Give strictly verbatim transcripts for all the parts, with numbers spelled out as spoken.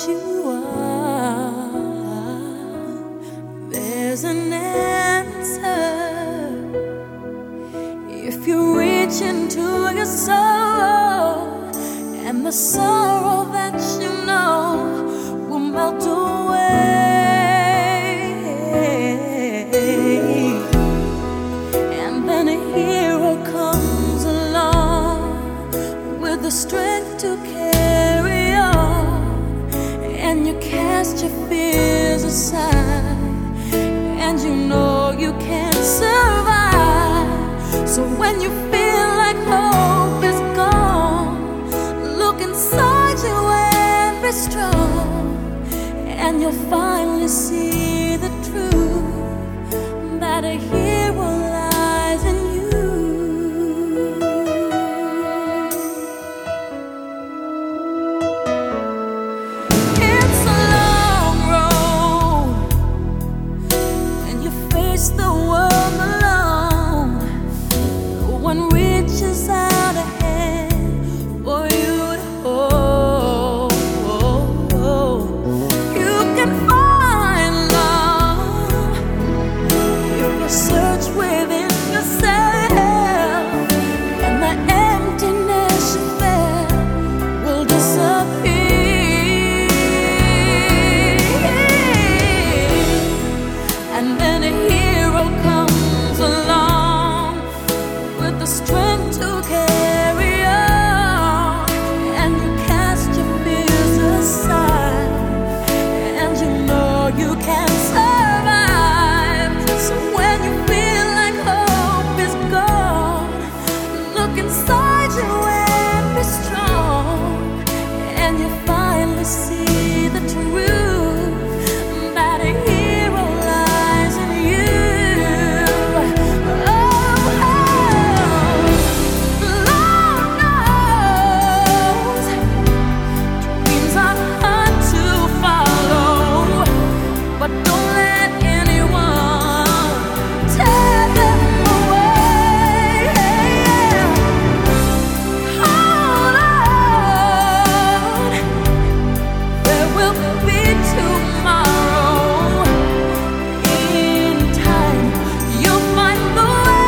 you are, there's an answer. If you reach into your soul, and the sorrow that you know will melt away, and then a hero comes along with the strength to carry on, and you cast your fears aside, and you know you can survive. So when you feel like hope is gone, look inside you and be strong, and you'll finally see the truth that a hero lies in you. It's a long road when you face the world alone. No one reaches out a hand for you to hold. You can find love if you search within yourself, and the emptiness you felt will disappear. And then a hero comes along with the strength to carry on, and you cast your fears aside, and you know you can survive. So when you feel like hope is gone, look inside you and be strong, and you finally see the truth that a hero lies in you. Oh, Lord knows dreams are hard to follow, but don't let anyone tear them away. Hold on, there will be tomorrow. In time, you'll find the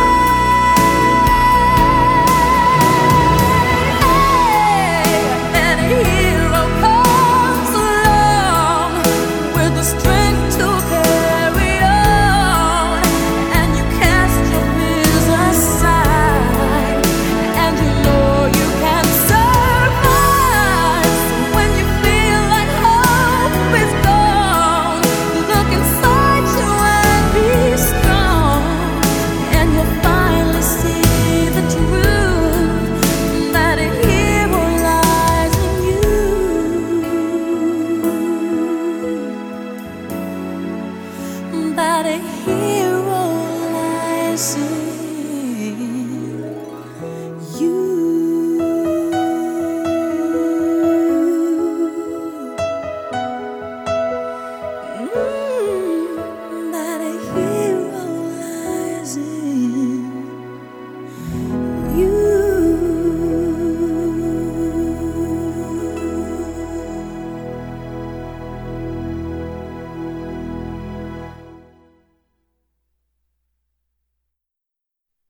way. And a hero comes along with the strength to carry on, and you cast your fears aside, and you know you can survive. So when you feel like hope is gone, look inside you and be strong, and you'll finally see the truth that a hero lies in you. That a hero lies in you.